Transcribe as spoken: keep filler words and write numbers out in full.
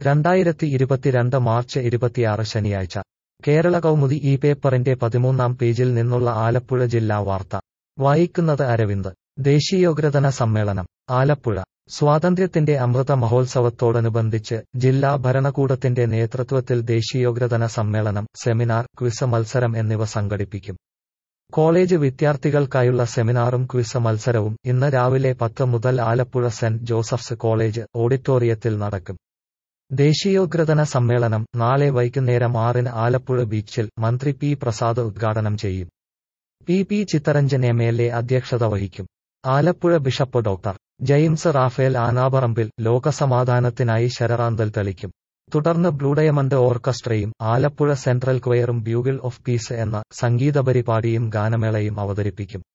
രണ്ടായിരത്തി ഇരുപത്തിരണ്ട് മാർച്ച് ഇരുപത്തിയാറ് ശനിയാഴ്ച കേരള കൗമുദി ഈ പേപ്പറിന്റെ പതിമൂന്നാം പേജിൽ നിന്നുള്ള ആലപ്പുഴ ജില്ലാ വാർത്ത വായിക്കുന്നത് അരവിന്ദ്. ദേശീയോദ്ഗ്രഥന സമ്മേളനം ആലപ്പുഴ. സ്വാതന്ത്ര്യത്തിന്റെ അമൃത മഹോത്സവത്തോടനുബന്ധിച്ച് ജില്ലാ ഭരണകൂടത്തിന്റെ നേതൃത്വത്തിൽ ദേശീയോദ്ഗ്രഥന സമ്മേളനം, സെമിനാർ, ക്വിസ് മത്സരം എന്നിവ സംഘടിപ്പിക്കും. കോളേജ് വിദ്യാർത്ഥികൾക്കായുള്ള സെമിനാറും ക്വിസ് മത്സരവും ഇന്ന് രാവിലെ പത്ത് മുതൽ ആലപ്പുഴ സെന്റ് ജോസഫ്സ് കോളേജ് ഓഡിറ്റോറിയത്തിൽ നടക്കും. ദേശീയോദ്ഗ്രഥന സമ്മേളനം നാളെ വൈകുന്നേരം ആറിന് ആലപ്പുഴ ബീച്ചിൽ മന്ത്രി പി പ്രസാദ് ഉദ്ഘാടനം ചെയ്യും. P P Chittaranjan M L A അധ്യക്ഷത വഹിക്കും. Alappuzha bishop doctor James Raphael Anaparambil ലോകസമാധാനത്തിനായി ശരറാന്തൽ തെളിക്കും. തുടർന്ന് ബ്ലൂ ഡയമണ്ട് ഓർക്കസ്ട്രയും ആലപ്പുഴ സെൻട്രൽ ക്വയറും ബ്യൂഗിൾ ഓഫ് പീസ് എന്ന സംഗീതപരിപാടിയും ഗാനമേളയും അവതരിപ്പിക്കും.